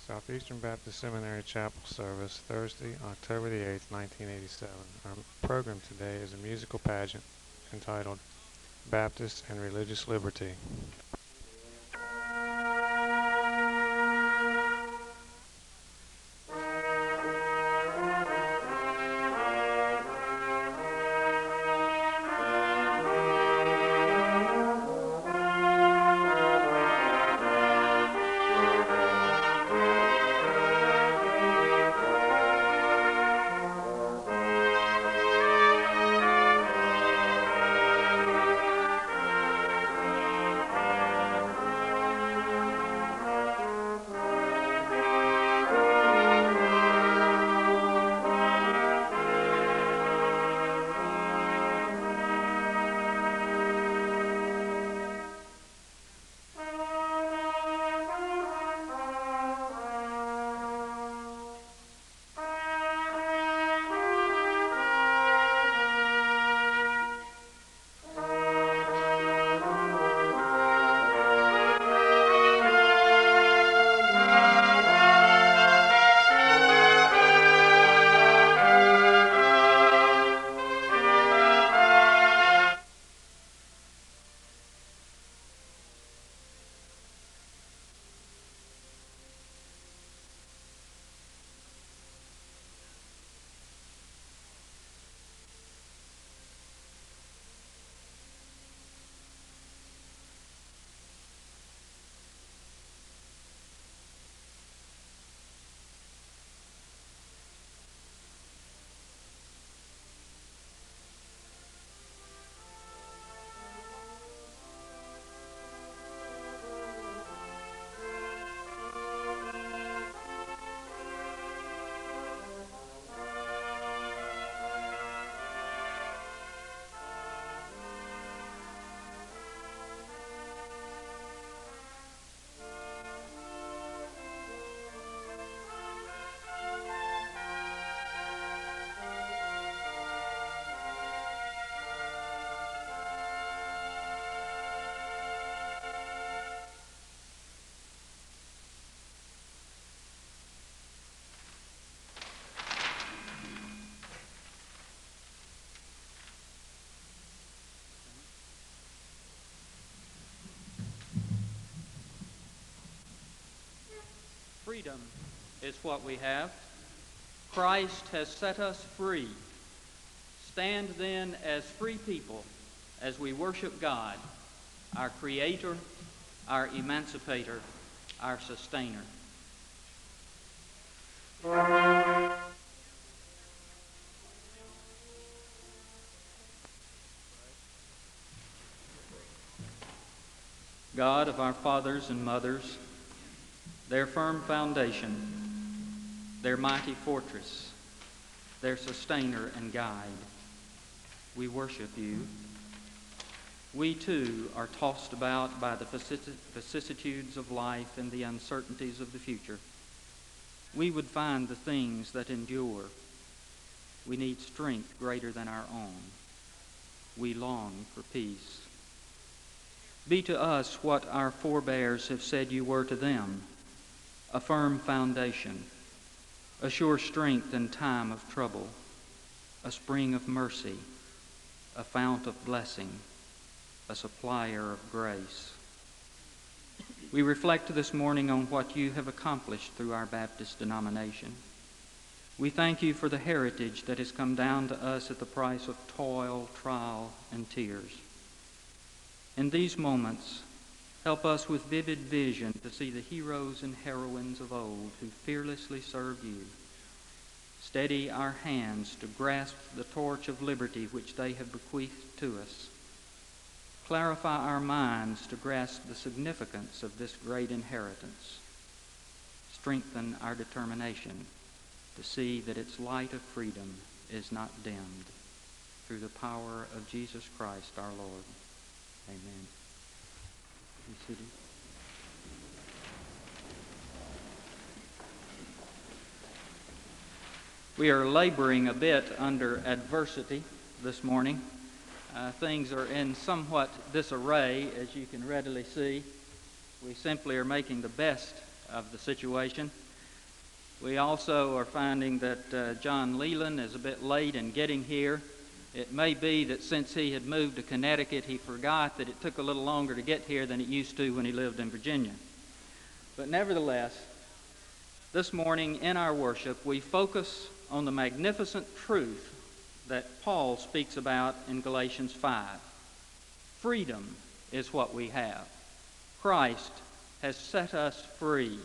Southeastern Baptist Seminary Chapel Service, Thursday, October the 8th, 1987. Our program today is a musical pageant entitled Baptist and Religious Liberty. Freedom is what we have. Christ has set us free. Stand then as free people as we worship God, our Creator, our Emancipator, our Sustainer. God of our fathers and mothers, their firm foundation, their mighty fortress, their sustainer and guide, we worship you. We too are tossed about by the vicissitudes of life and the uncertainties of the future. We would find the things that endure. We need strength greater than our own. We long for peace. Be to us what our forebears have said you were to them, a firm foundation, a sure strength in time of trouble, a spring of mercy, a fount of blessing, a supplier of grace. We reflect this morning on what you have accomplished through our Baptist denomination. We thank you for the heritage that has come down to us at the price of toil, trial, and tears. In these moments, help us with vivid vision to see the heroes and heroines of old who fearlessly served you. Steady our hands to grasp the torch of liberty which they have bequeathed to us. Clarify our minds to grasp the significance of this great inheritance. Strengthen our determination to see that its light of freedom is not dimmed. Through the power of Jesus Christ our Lord. Amen. Be seated. We are laboring a bit under adversity this morning. Things are in somewhat disarray, as you can readily see. We simply are making the best of the situation. We also are finding that John Leland is a bit late in getting here. It may be that since he had moved to Connecticut, he forgot that it took a little longer to get here than it used to when he lived in Virginia. But nevertheless, this morning in our worship, we focus on the magnificent truth that Paul speaks about in Galatians 5. Freedom is what we have. Christ has set us free.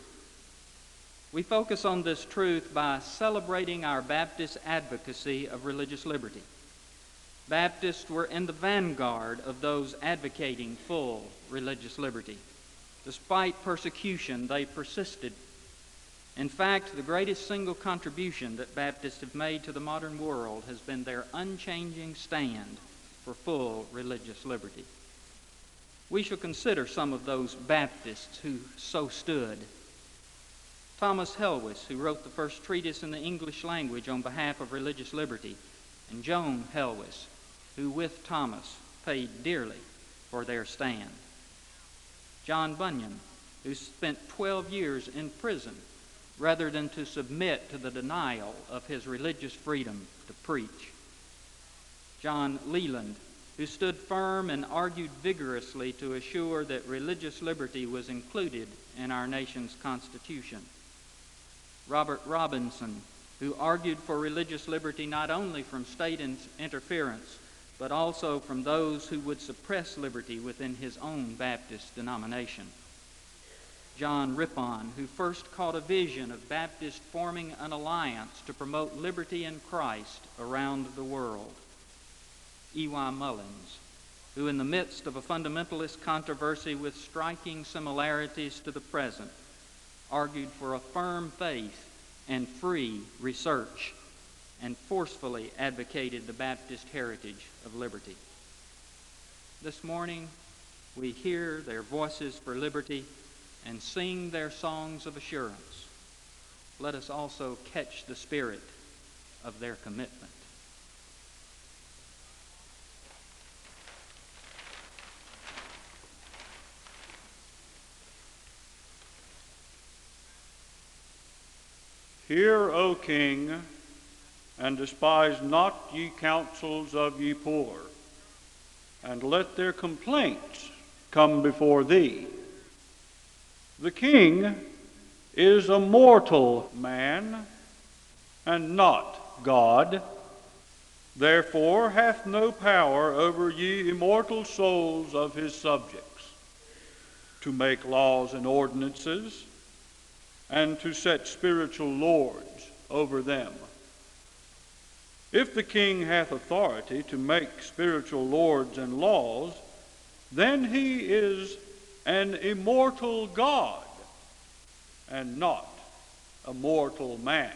We focus on this truth by celebrating our Baptist advocacy of religious liberty. Baptists were in the vanguard of those advocating full religious liberty. Despite persecution, they persisted. In fact, the greatest single contribution that Baptists have made to the modern world has been their unchanging stand for full religious liberty. We shall consider some of those Baptists who so stood. Thomas Helwys, who wrote the first treatise in the English language on behalf of religious liberty, and Joan Helwys, who with Thomas paid dearly for their stand. John Bunyan, who spent 12 years in prison rather than to submit to the denial of his religious freedom to preach. John Leland, who stood firm and argued vigorously to assure that religious liberty was included in our nation's Constitution. Robert Robinson, who argued for religious liberty not only from state interference, but also from those who would suppress liberty within his own Baptist denomination. John Rippon, who first caught a vision of Baptists forming an alliance to promote liberty in Christ around the world. E.Y. Mullins, who in the midst of a fundamentalist controversy with striking similarities to the present, argued for a firm faith and free research, and forcefully advocated the Baptist heritage of liberty. This morning, we hear their voices for liberty and sing their songs of assurance. Let us also catch the spirit of their commitment. Hear, O King, and despise not ye counsels of ye poor, and let their complaints come before thee. The king is a mortal man, and not God, therefore hath no power over ye immortal souls of his subjects, to make laws and ordinances, and to set spiritual lords over them. If the king hath authority to make spiritual lords and laws, then he is an immortal God, and not a mortal man.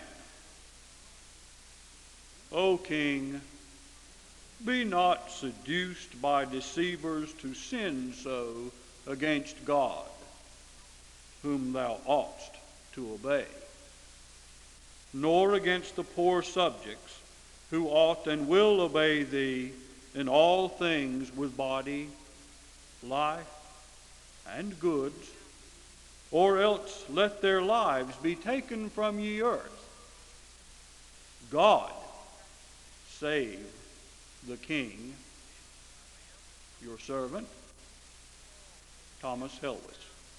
O king, be not seduced by deceivers to sin so against God, whom thou oughtest to obey, nor against the poor subjects, who ought and will obey thee in all things with body, life, and goods, or else let their lives be taken from ye earth. God save the king. Your servant, Thomas Helwys.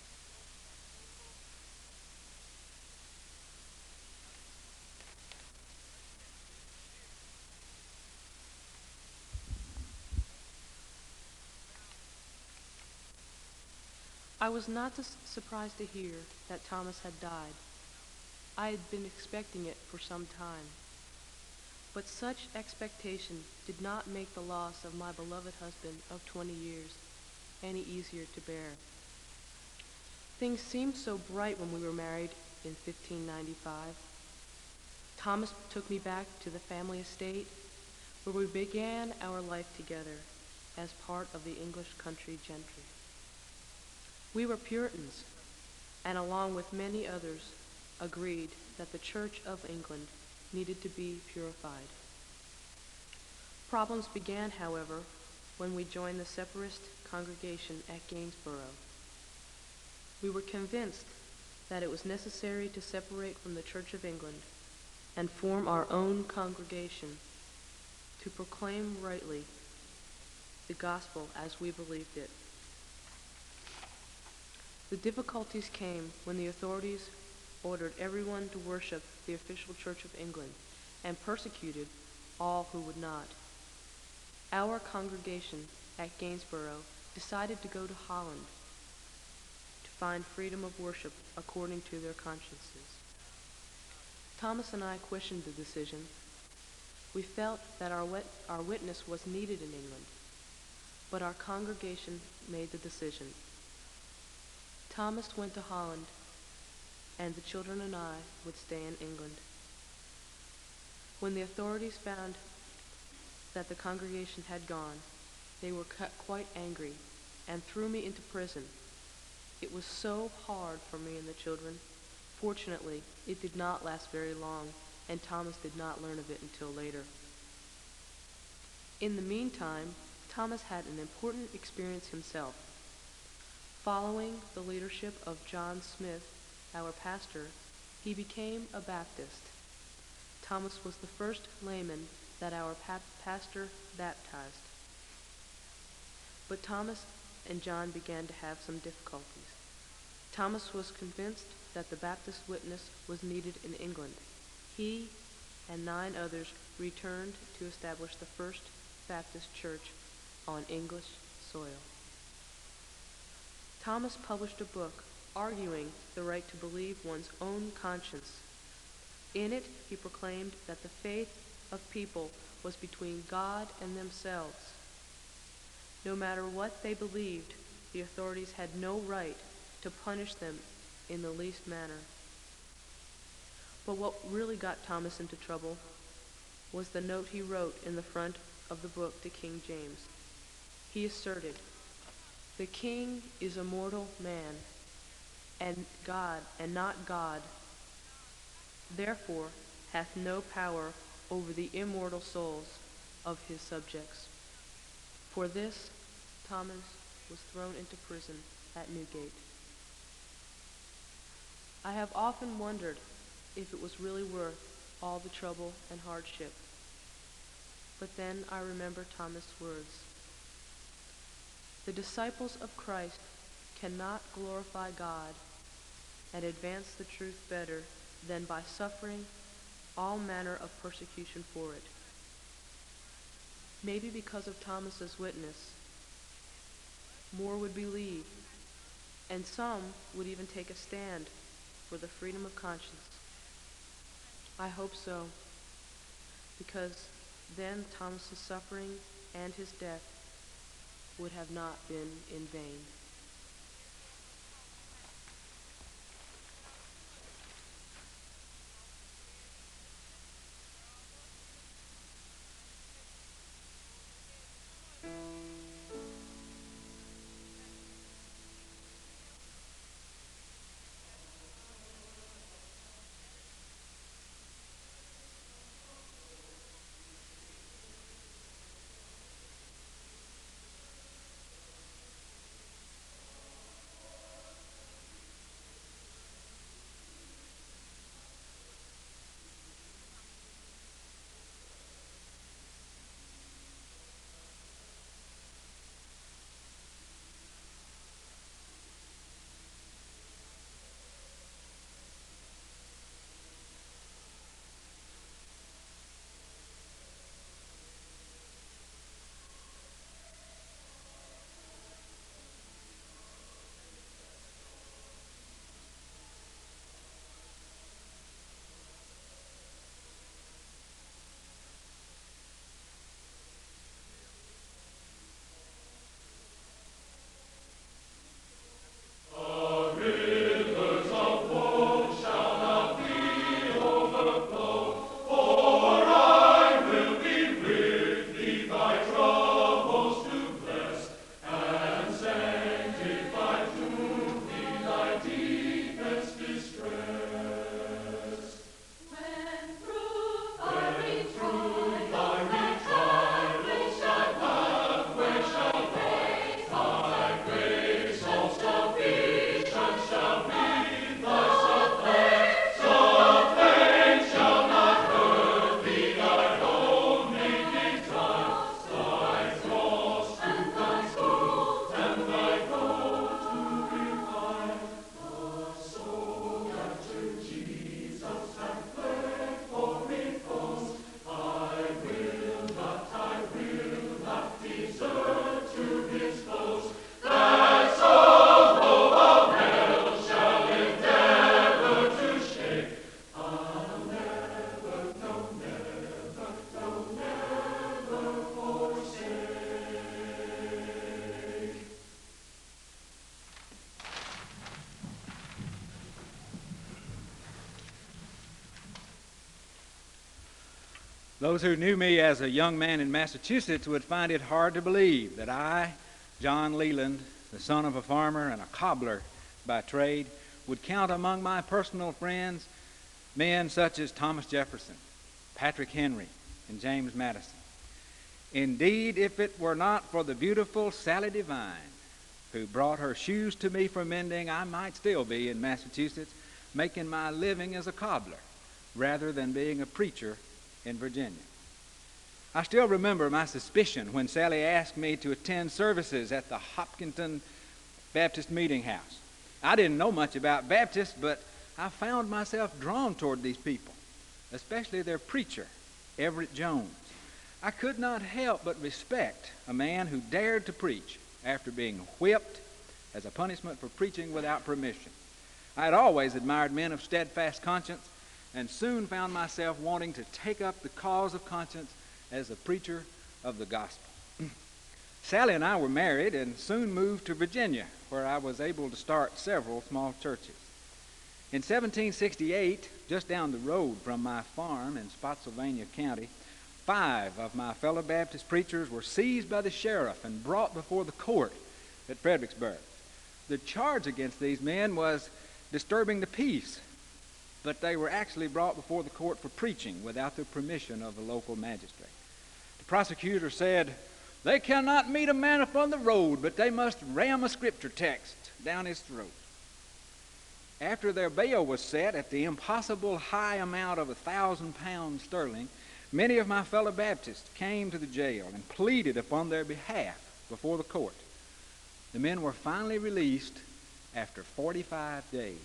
I was not surprised to hear that Thomas had died. I had been expecting it for some time. But such expectation did not make the loss of my beloved husband of 20 years any easier to bear. Things seemed so bright when we were married in 1595. Thomas took me back to the family estate where we began our life together as part of the English country gentry. We were Puritans, and along with many others, agreed that the Church of England needed to be purified. Problems began, however, when we joined the Separatist congregation at Gainsborough. We were convinced that it was necessary to separate from the Church of England and form our own congregation to proclaim rightly the gospel as we believed it. The difficulties came when the authorities ordered everyone to worship the official Church of England and persecuted all who would not. Our congregation at Gainsborough decided to go to Holland to find freedom of worship according to their consciences. Thomas and I questioned the decision. We felt that our witness was needed in England, but our congregation made the decision. Thomas went to Holland, and the children and I would stay in England. When the authorities found that the congregation had gone, they were quite angry and threw me into prison. It was so hard for me and the children. Fortunately, it did not last very long, and Thomas did not learn of it until later. In the meantime, Thomas had an important experience himself. Following the leadership of John Smith, our pastor, he became a Baptist. Thomas was the first layman that our pastor baptized. But Thomas and John began to have some difficulties. Thomas was convinced that the Baptist witness was needed in England. He and 9 others returned to establish the first Baptist church on English soil. Thomas published a book arguing the right to believe one's own conscience. In it, he proclaimed that the faith of people was between God and themselves. No matter what they believed, the authorities had no right to punish them in the least manner. But what really got Thomas into trouble was the note he wrote in the front of the book to King James. He asserted, "The king is a mortal man, and not God, therefore hath no power over the immortal souls of his subjects." For this, Thomas was thrown into prison at Newgate. I have often wondered if it was really worth all the trouble and hardship. But then I remember Thomas' words. The disciples of Christ cannot glorify God and advance the truth better than by suffering all manner of persecution for it. Maybe because of Thomas's witness, more would believe, and some would even take a stand for the freedom of conscience. I hope so, because then Thomas's suffering and his death would have not been in vain. Those who knew me as a young man in Massachusetts would find it hard to believe that I, John Leland, the son of a farmer and a cobbler by trade, would count among my personal friends men such as Thomas Jefferson, Patrick Henry, and James Madison. Indeed, if it were not for the beautiful Sally Devine, who brought her shoes to me for mending, I might still be in Massachusetts making my living as a cobbler rather than being a preacher in Virginia. I still remember my suspicion when Sally asked me to attend services at the Hopkinton Baptist Meeting House. I didn't know much about Baptists, but I found myself drawn toward these people, especially their preacher, Everett Jones. I could not help but respect a man who dared to preach after being whipped as a punishment for preaching without permission. I had always admired men of steadfast conscience and soon found myself wanting to take up the cause of conscience as a preacher of the gospel. Sally and I were married and soon moved to Virginia, where I was able to start several small churches. In 1768, just down the road from my farm in Spotsylvania County, 5 of my fellow Baptist preachers were seized by the sheriff and brought before the court at Fredericksburg. The charge against these men was disturbing the peace, but they were actually brought before the court for preaching without the permission of the local magistrate. The prosecutor said, "They cannot meet a man upon the road, but they must ram a scripture text down his throat." After their bail was set at the impossible high amount of 1,000 pounds sterling, many of my fellow Baptists came to the jail and pleaded upon their behalf before the court. The men were finally released after 45 days.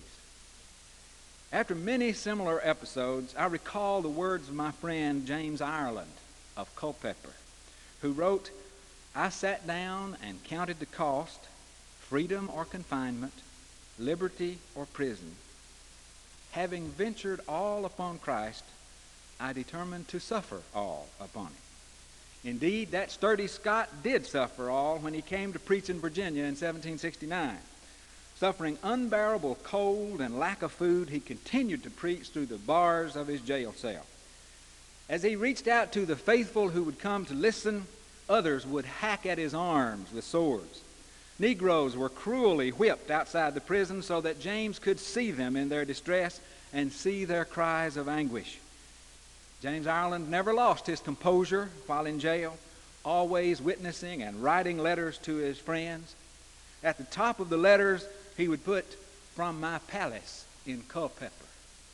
After many similar episodes, I recall the words of my friend James Ireland of Culpeper, who wrote, "I sat down and counted the cost, freedom or confinement, liberty or prison. Having ventured all upon Christ, I determined to suffer all upon him." Indeed, that sturdy Scot did suffer all when he came to preach in Virginia in 1769. Suffering unbearable cold and lack of food, he continued to preach through the bars of his jail cell. As he reached out to the faithful who would come to listen, others would hack at his arms with swords. Negroes were cruelly whipped outside the prison so that James could see them in their distress and see their cries of anguish. James Ireland never lost his composure while in jail, always witnessing and writing letters to his friends. At the top of the letters, he would put, "From my palace in Culpeper."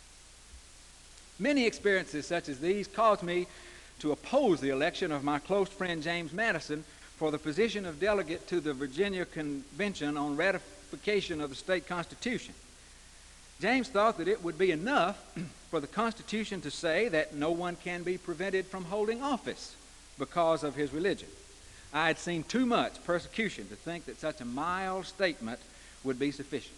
Many experiences such as these caused me to oppose the election of my close friend James Madison for the position of delegate to the Virginia Convention on ratification of the state constitution. James thought that it would be enough for the Constitution to say that no one can be prevented from holding office because of his religion. I had seen too much persecution to think that such a mild statement would be sufficient.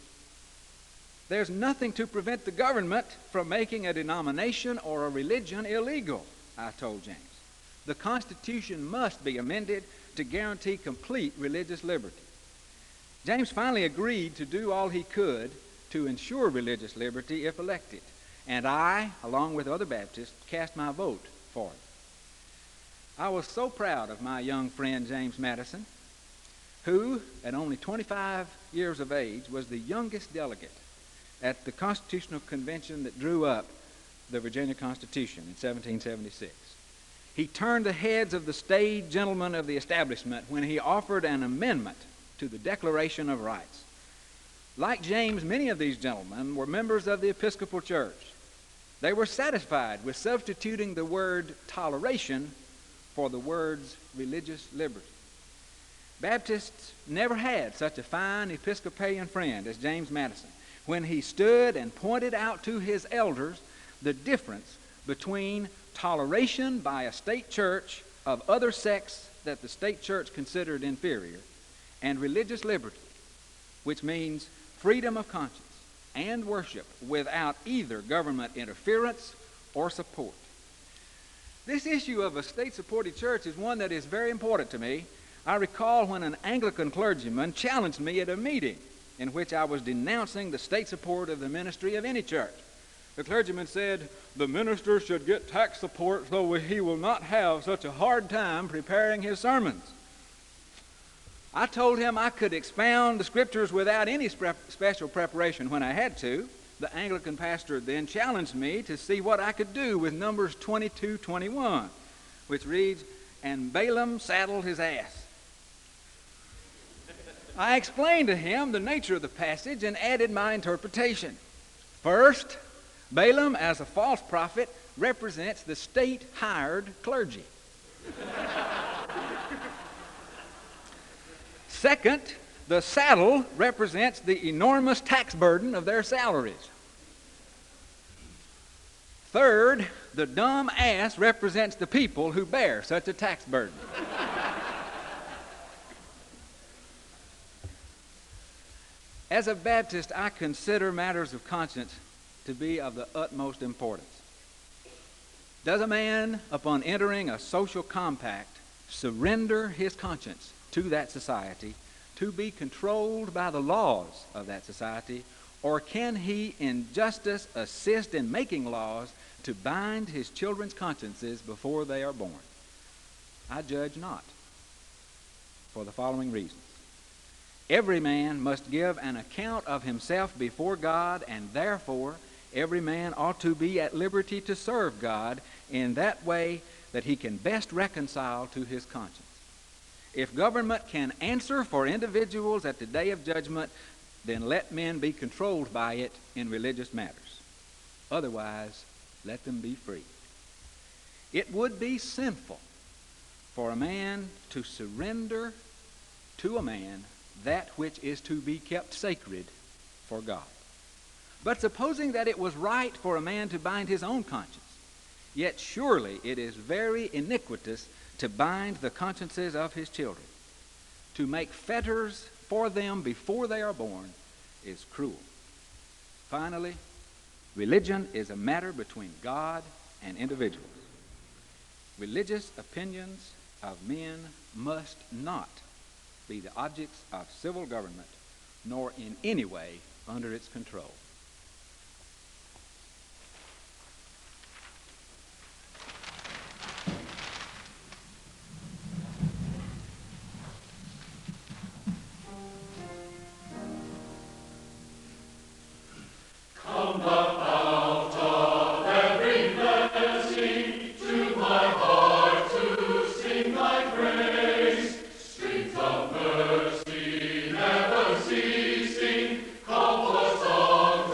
There's nothing to prevent the government from making a denomination or a religion illegal, I told James. The Constitution must be amended to guarantee complete religious liberty. James finally agreed to do all he could to ensure religious liberty if elected, and I, along with other Baptists, cast my vote for it. I was so proud of my young friend James Madison, who, at only 25 years of age, was the youngest delegate at the Constitutional Convention that drew up the Virginia Constitution in 1776. He turned the heads of the staid gentlemen of the establishment when he offered an amendment to the Declaration of Rights. Like James, many of these gentlemen were members of the Episcopal Church. They were satisfied with substituting the word toleration for the words religious liberty. Baptists never had such a fine Episcopalian friend as James Madison when he stood and pointed out to his elders the difference between toleration by a state church of other sects that the state church considered inferior and religious liberty, which means freedom of conscience and worship without either government interference or support. This issue of a state-supported church is one that is very important to me. I recall when an Anglican clergyman challenged me at a meeting in which I was denouncing the state support of the ministry of any church. The clergyman said, "The minister should get tax support so he will not have such a hard time preparing his sermons." I told him I could expound the scriptures without any special preparation when I had to. The Anglican pastor then challenged me to see what I could do with Numbers 22:21, which reads, "And Balaam saddled his ass." I explained to him the nature of the passage and added my interpretation. First, Balaam, as a false prophet, represents the state-hired clergy. Second, the saddle represents the enormous tax burden of their salaries. Third, the dumb ass represents the people who bear such a tax burden. As a Baptist, I consider matters of conscience to be of the utmost importance. Does a man, upon entering a social compact, surrender his conscience to that society to be controlled by the laws of that society, or can he in justice assist in making laws to bind his children's consciences before they are born? I judge not, for the following reasons. Every man must give an account of himself before God, and therefore every man ought to be at liberty to serve God in that way that he can best reconcile to his conscience. If government can answer for individuals at the day of judgment, then let men be controlled by it in religious matters. Otherwise, let them be free. It would be sinful for a man to surrender to a man that which is to be kept sacred for God. But supposing that it was right for a man to bind his own conscience, yet surely it is very iniquitous to bind the consciences of his children. To make fetters for them before they are born is cruel. Finally, religion is a matter between God and individuals. Religious opinions of men must not be the objects of civil government, nor in any way under its control. Ceasing, come for song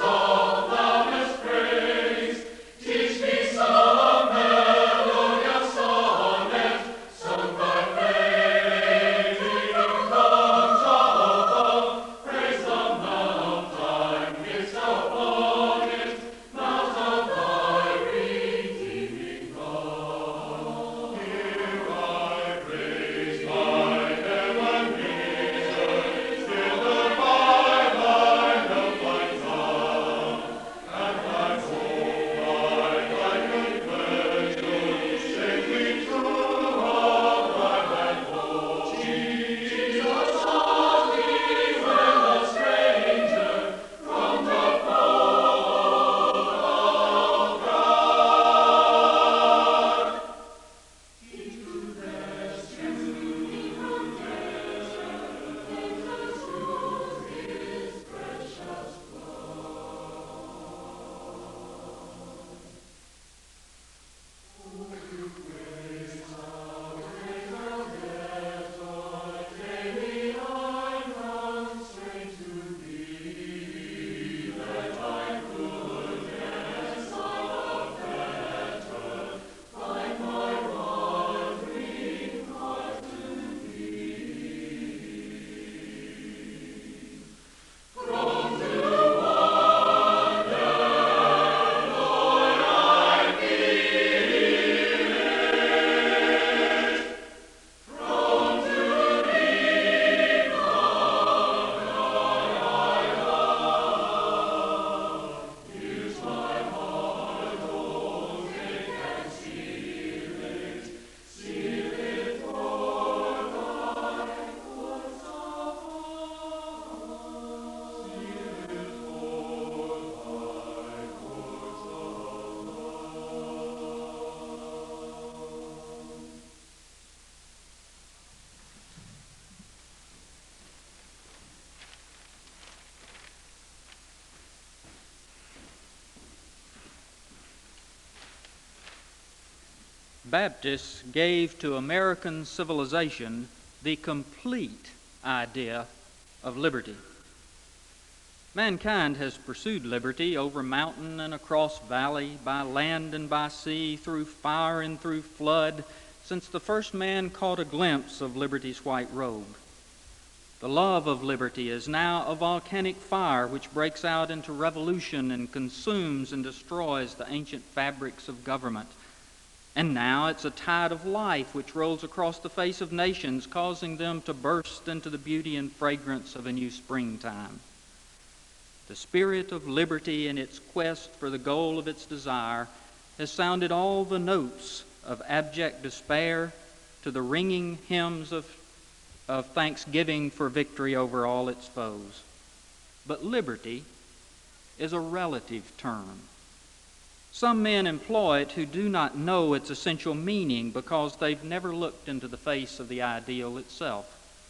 Baptists gave to American civilization the complete idea of liberty. Mankind has pursued liberty over mountain and across valley, by land and by sea, through fire and through flood, since the first man caught a glimpse of liberty's white robe. The love of liberty is now a volcanic fire which breaks out into revolution and consumes and destroys the ancient fabrics of government. And now it's a tide of life which rolls across the face of nations, causing them to burst into the beauty and fragrance of a new springtime. The spirit of liberty in its quest for the goal of its desire has sounded all the notes of abject despair to the ringing hymns of thanksgiving for victory over all its foes. But liberty is a relative term. Some men employ it who do not know its essential meaning because they've never looked into the face of the ideal itself.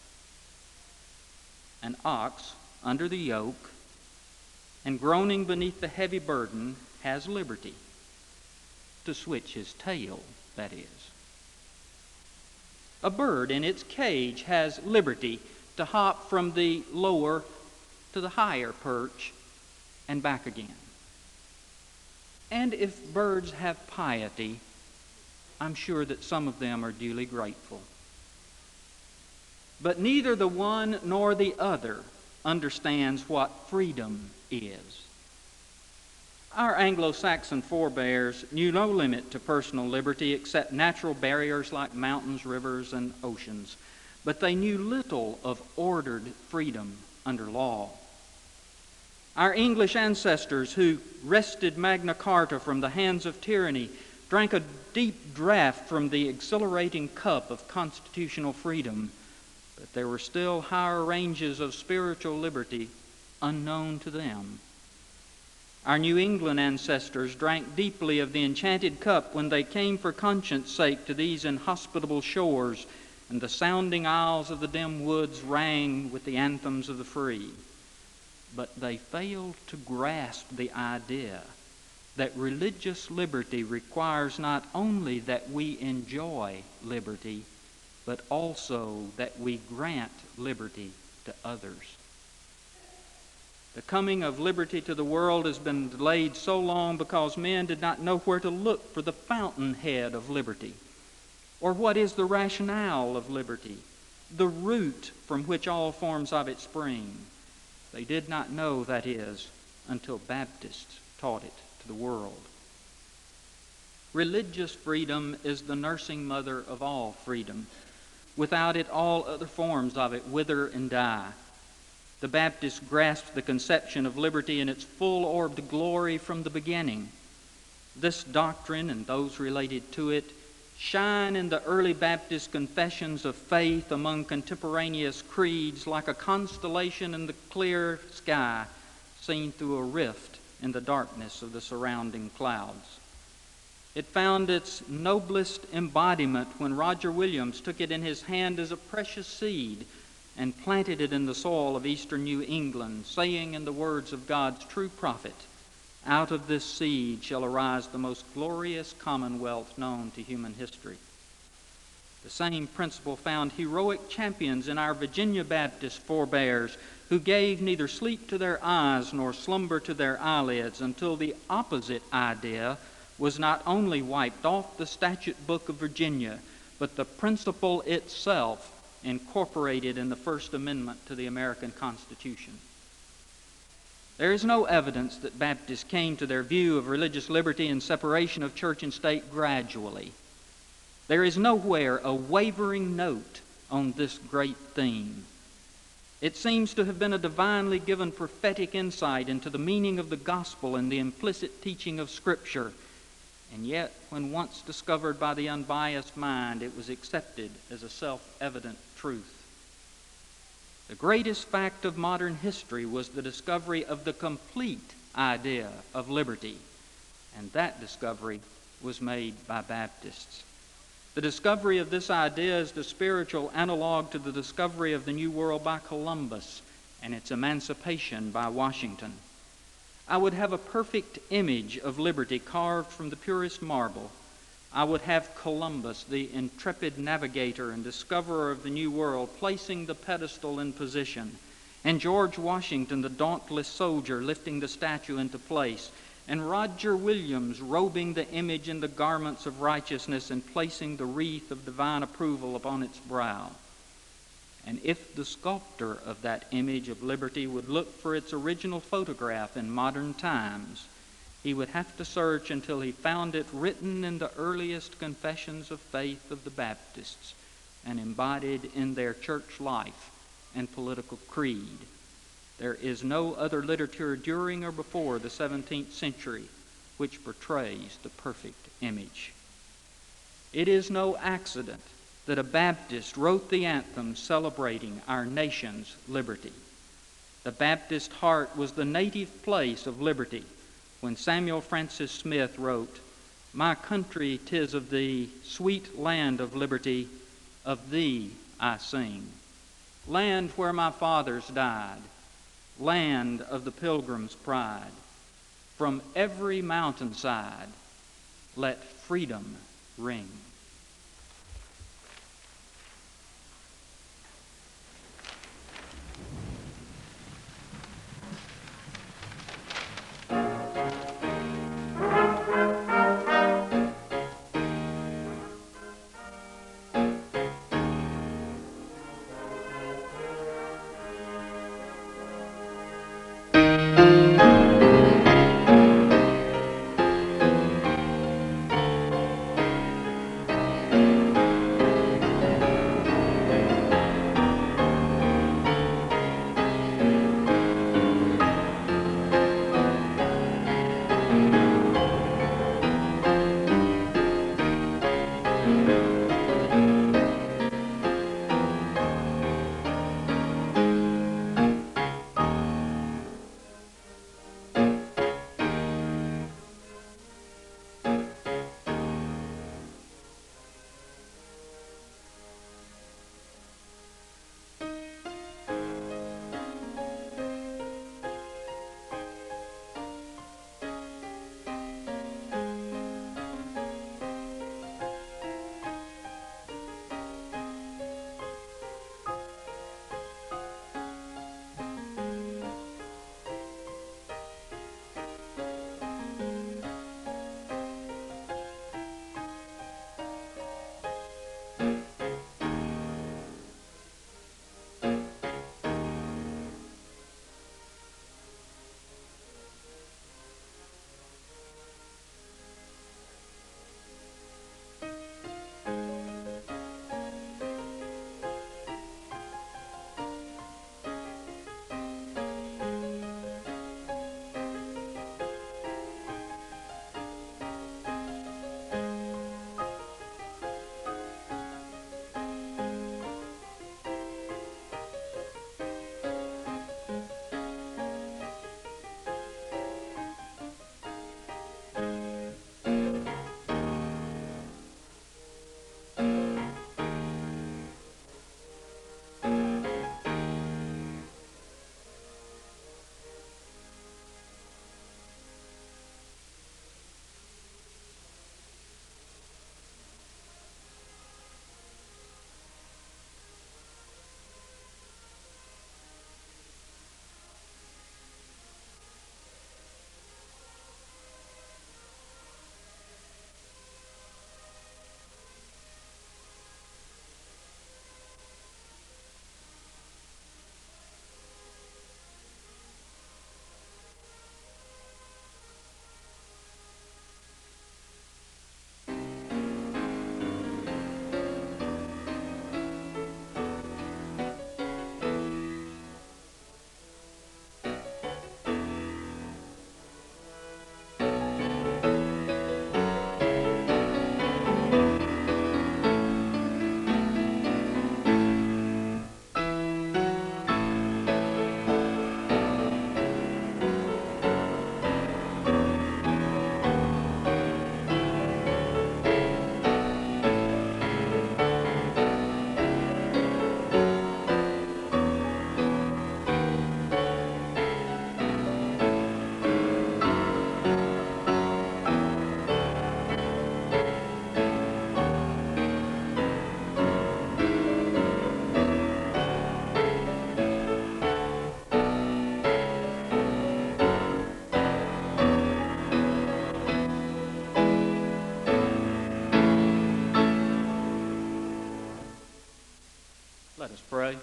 An ox under the yoke and groaning beneath the heavy burden has liberty to switch his tail, that is. A bird in its cage has liberty to hop from the lower to the higher perch and back again. And if birds have piety, I'm sure that some of them are duly grateful. But neither the one nor the other understands what freedom is. Our Anglo-Saxon forebears knew no limit to personal liberty except natural barriers like mountains, rivers, and oceans, but they knew little of ordered freedom under law. Our English ancestors, who wrested Magna Carta from the hands of tyranny, drank a deep draught from the exhilarating cup of constitutional freedom, but there were still higher ranges of spiritual liberty unknown to them. Our New England ancestors drank deeply of the enchanted cup when they came for conscience' sake to these inhospitable shores, and the sounding aisles of the dim woods rang with the anthems of the free. But they failed to grasp the idea that religious liberty requires not only that we enjoy liberty, but also that we grant liberty to others. The coming of liberty to the world has been delayed so long because men did not know where to look for the fountainhead of liberty, or what is the rationale of liberty, the root from which all forms of it spring. They did not know, that is, until Baptists taught it to the world. Religious freedom is the nursing mother of all freedom. Without it, all other forms of it wither and die. The Baptists grasped the conception of liberty in its full-orbed glory from the beginning. This doctrine and those related to it shine in the early Baptist confessions of faith among contemporaneous creeds like a constellation in the clear sky seen through a rift in the darkness of the surrounding clouds. It found its noblest embodiment when Roger Williams took it in his hand as a precious seed and planted it in the soil of eastern New England, saying in the words of God's true prophet, "Out of this seed shall arise the most glorious commonwealth known to human history." The same principle found heroic champions in our Virginia Baptist forebears who gave neither sleep to their eyes nor slumber to their eyelids until the opposite idea was not only wiped off the statute book of Virginia, but the principle itself incorporated in the First Amendment to the American Constitution. There is no evidence that Baptists came to their view of religious liberty and separation of church and state gradually. There is nowhere a wavering note on this great theme. It seems to have been a divinely given prophetic insight into the meaning of the gospel and the implicit teaching of Scripture. And yet, when once discovered by the unbiased mind, it was accepted as a self-evident truth. The greatest fact of modern history was the discovery of the complete idea of liberty, and that discovery was made by Baptists. The discovery of this idea is the spiritual analog to the discovery of the New World by Columbus and its emancipation by Washington. I would have a perfect image of liberty carved from the purest marble, I would have Columbus, the intrepid navigator and discoverer of the New World, placing the pedestal in position, and George Washington, the dauntless soldier, lifting the statue into place, and Roger Williams robing the image in the garments of righteousness and placing the wreath of divine approval upon its brow. And if the sculptor of that image of liberty would look for its original photograph in modern times, he would have to search until he found it written in the earliest confessions of faith of the Baptists and embodied in their church life and political creed. There is no other literature during or before the 17th century which portrays the perfect image. It is no accident that a Baptist wrote the anthem celebrating our nation's liberty. The Baptist heart was the native place of liberty when Samuel Francis Smith wrote, "My country, 'tis of thee, sweet land of liberty, of thee I sing. Land where my fathers died, land of the pilgrim's pride. From every mountainside, let freedom ring." Let us pray.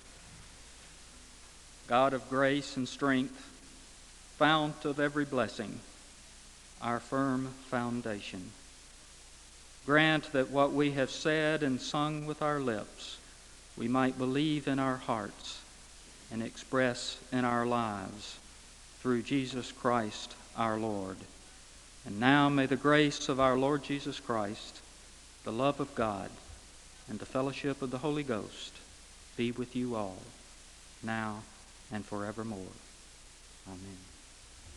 God of grace and strength, fount of every blessing, our firm foundation, grant that what we have said and sung with our lips we might believe in our hearts and express in our lives through Jesus Christ our Lord. And now may the grace of our Lord Jesus Christ, the love of God, and the fellowship of the Holy Ghost be with you all, now and forevermore. Amen.